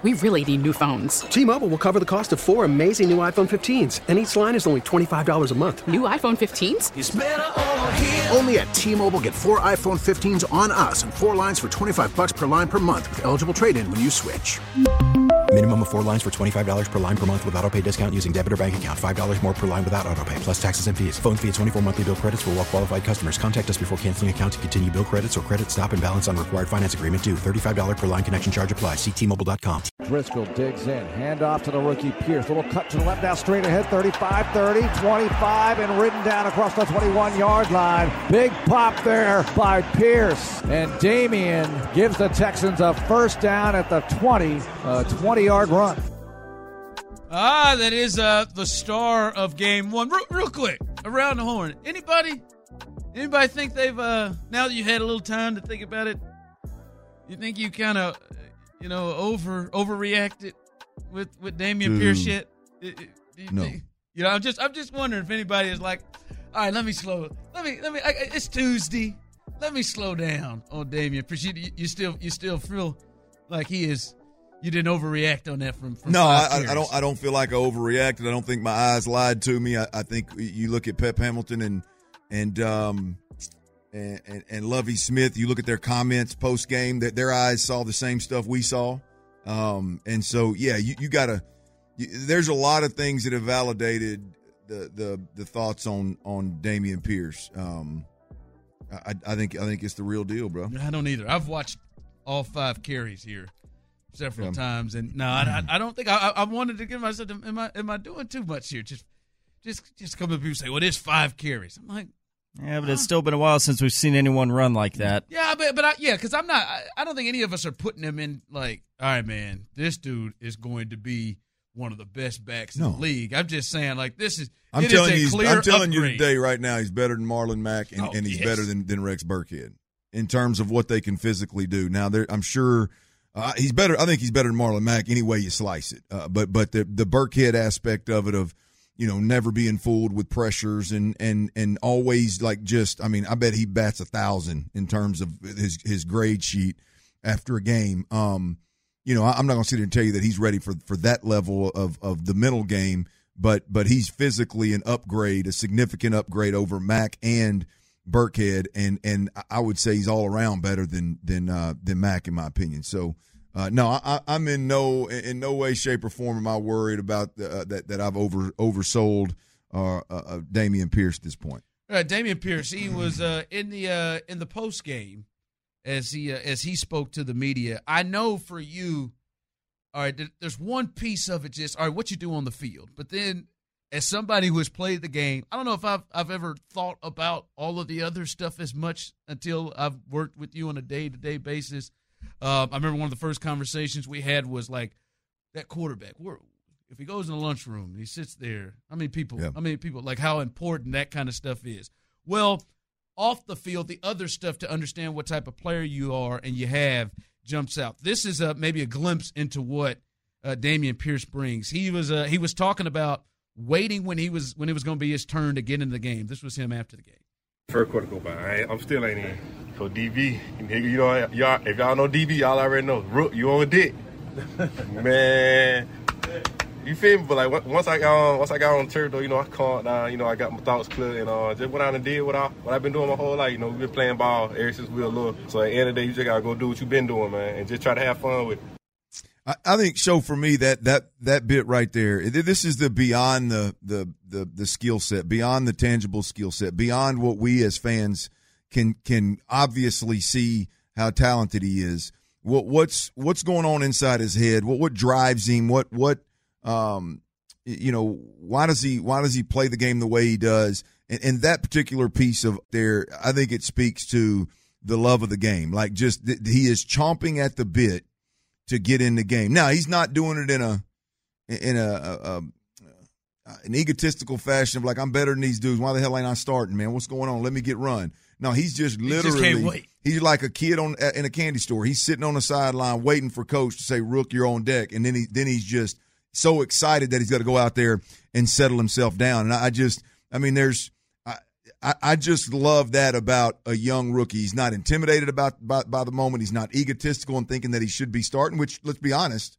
We really need new phones. T-Mobile will cover the cost of 4 amazing new iPhone 15s, and each line is only $25 a month. New iPhone 15s? It's better over here. Only at T-Mobile, get 4 iPhone 15s on us and 4 lines for $25 per line per month with eligible trade-in when you switch. Minimum of 4 lines for $25 per line per month with autopay discount using debit or bank account. $5 more per line without autopay, plus taxes and fees. Phone fee at 24 monthly bill credits for well-qualified customers. Contact us before canceling account to continue bill credits or credit stop and balance on required finance agreement due. $35 per line connection charge applies. See T-Mobile.com. Driscoll digs in. Handoff to the rookie Pierce. Little cut to the left now, straight ahead. 35, 30, 25, and ridden down across the 21-yard line. Big pop there by Pierce. And Damian gives the Texans a first down at the 20, a 20-yard run. That is the star of game one. Real quick, around the horn. Anybody think they've, now that you had a little time to think about it, you think you kind of, overreacted with Damian Pierce yet? No. I'm just wondering if anybody is like, all right, it's Tuesday. Let me slow down on Damian Pierce. You still feel like he is. You didn't overreact on that from No, I don't feel like I overreacted. I don't think my eyes lied to me. I think you look at Pep Hamilton and Lovie Smith. You look at their comments post game, that their eyes saw the same stuff we saw. And so yeah, you gotta. There's a lot of things that have validated the thoughts on Damian Pierce. I think it's the real deal, bro. I don't either. I've watched all 5 carries here several times, and no, I don't think I wanted to give myself. Am I doing too much here? Just come up here and say, well, there's 5 carries. I'm like, yeah, but it's still been a while since we've seen anyone run like that. Yeah, but because I'm not. I don't think any of us are putting him in like, all right, man, this dude is going to be one of the best backs in the league. I'm just saying, like, this is. I'm telling you today, right now, he's better than Marlon Mack, and he's better than Rex Burkhead in terms of what they can physically do. Now, I'm sure. He's better. I think he's better than Marlon Mack any way you slice it. But the Burkhead aspect of it, of never being fooled with pressures and always like just. I mean, I bet he bats 1,000 in terms of his grade sheet after a game. I'm not going to sit here and tell you that he's ready for that level of the mental game, but he's physically an upgrade, a significant upgrade over Mack and Burkhead, and I would say he's all around better than Mack in my opinion. So no, I'm in no way, shape, or form am I worried about that I've oversold Damian Pierce at this point. All right, Damian Pierce, he was in the post game as he spoke to the media. I know for you, all right, there's one piece of it, just all right, what you do on the field, but then. As somebody who has played the game, I don't know if I've ever thought about all of the other stuff as much until I've worked with you on a day-to-day basis. I remember one of the first conversations we had was like that quarterback. If he goes in the lunchroom and he sits there, how many people, like how important that kind of stuff is. Well, off the field, the other stuff to understand what type of player you are and you have jumps out. This is maybe a glimpse into what Damian Pierce brings. He was talking about waiting when it was going to be his turn to get into the game. This was him after the game. First quarter go by. I'm still ain't in. So DB, y'all, if y'all know DB, y'all already know. Rook, you on dick, man. You feel me? But like once I got on turf though, I calmed down. I got my thoughts clear and just went out and did what I've been doing my whole life. We've been playing ball ever since we were little. So at the end of the day, you just gotta go do what you've been doing, man, and just try to have fun with it. I think, for me, that bit right there, this is the beyond the skill set, beyond the tangible skill set, beyond what we as fans can obviously see how talented he is. What's going on inside his head? What drives him? Why does he play the game the way he does? And that particular piece of there, I think it speaks to the love of the game. Like just he is chomping at the bit to get in the game. Now he's not doing it in an egotistical fashion of like, I'm better than these dudes. Why the hell ain't I starting, man? What's going on? Let me get run. No, he's just literally. He just can't wait. He's like a kid in a candy store. He's sitting on the sideline waiting for coach to say, "Rook, you're on deck," and then he's just so excited that he's got to go out there and settle himself down. And I just love that about a young rookie. He's not intimidated by the moment. He's not egotistical and thinking that he should be starting, which, let's be honest,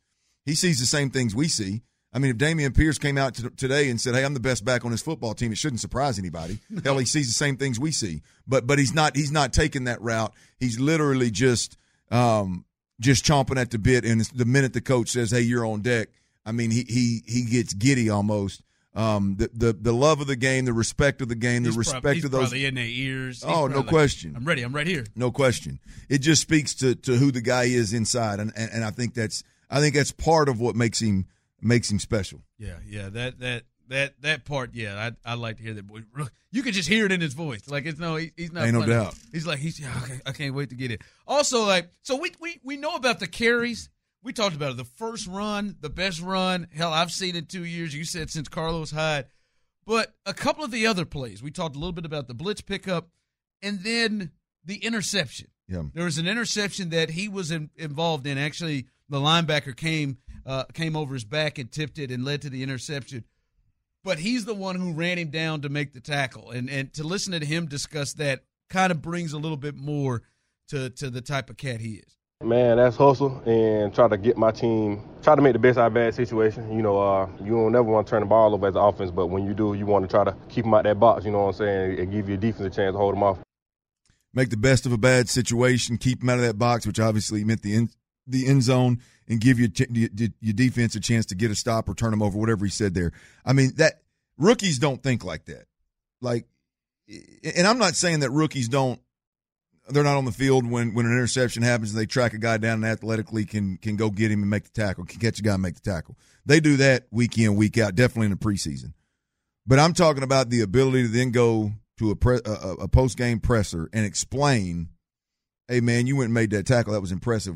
He sees the same things we see. I mean, if Dameon Pierce came out today and said, "Hey, I'm the best back on his football team," it shouldn't surprise anybody. Hell, he sees the same things we see. But he's not taking that route. He's literally just chomping at the bit. And the minute the coach says, "Hey, you're on deck," I mean, he gets giddy almost. The love of the game, the respect of the game, he's of those. Probably in their ears. Oh, no question. I'm ready. I'm right here. No question. It just speaks to who the guy is inside, and I think that's part of what makes him special. Yeah. That part. Yeah, I like to hear that. Boy, you can just hear it in his voice. Like he's not. Ain't no doubt. He's like I can't wait to get it. Also, like so we know about the carries. We talked about it. The first run, the best run. Hell, I've seen it 2 years. You said since Carlos Hyde. But a couple of the other plays, we talked a little bit about the blitz pickup and then the interception. Yeah. There was an interception that he was involved in. Actually, the linebacker came over his back and tipped it and led to the interception. But he's the one who ran him down to make the tackle. And to listen to him discuss that kind of brings a little bit more to the type of cat he is. Man, that's hustle and try to get my team, try to make the best out of a bad situation. You don't never want to turn the ball over as an offense, but when you do, you want to try to keep them out that box, you know what I'm saying, and give your defense a chance to hold them off. Make the best of a bad situation, keep them out of that box, which obviously meant the end zone, and give your defense a chance to get a stop or turn them over, whatever he said there. I mean, that rookies don't think like that. Like, and I'm not saying that rookies they're not on the field when an interception happens and they track a guy down and athletically can go get him and make the tackle, can catch a guy and make the tackle. They do that week in, week out, definitely in the preseason. But I'm talking about the ability to then go to a post-game presser and explain, "Hey, man, you went and made that tackle. That was impressive.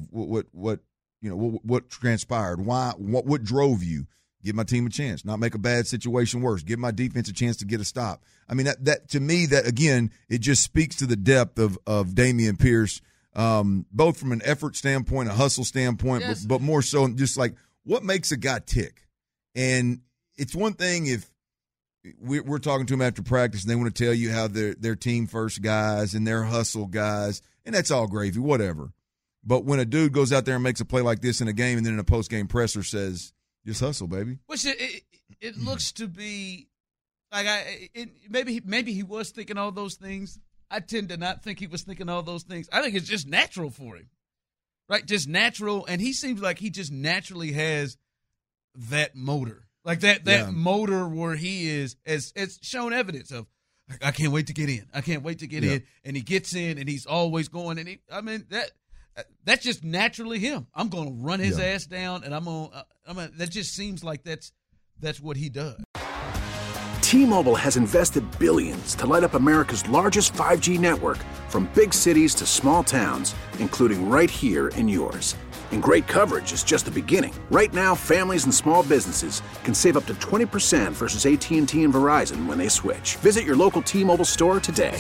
What transpired? Why? What drove you? Give my team a chance, not make a bad situation worse. Give my defense a chance to get a stop." I mean, that to me, that again, it just speaks to the depth of Dameon Pierce, both from an effort standpoint, a hustle standpoint, yes, but more so just like what makes a guy tick. And it's one thing if we're talking to them after practice and they want to tell you how they're team first guys and they're hustle guys, and that's all gravy, whatever. But when a dude goes out there and makes a play like this in a game and then in a post-game presser says, "Just hustle, baby." Which it looks to be like maybe he was thinking all those things. I tend to not think he was thinking all those things. I think it's just natural for him, right? Just natural, and he seems like he just naturally has that motor, like that motor where he is as shown evidence of. I can't wait to get in. I can't wait to get in, and he gets in, and he's always going. And that's just naturally him. I'm going to run his ass down, and that just seems like that's what he does. T-Mobile has invested billions to light up America's largest 5G network, from big cities to small towns, including right here in yours. And great coverage is just the beginning. Right now, families and small businesses can save up to 20% versus AT&T and Verizon when they switch. Visit your local T-Mobile store today.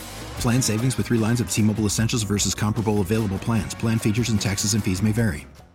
Plan savings with 3 lines of T-Mobile Essentials versus comparable available plans. Plan features and taxes and fees may vary.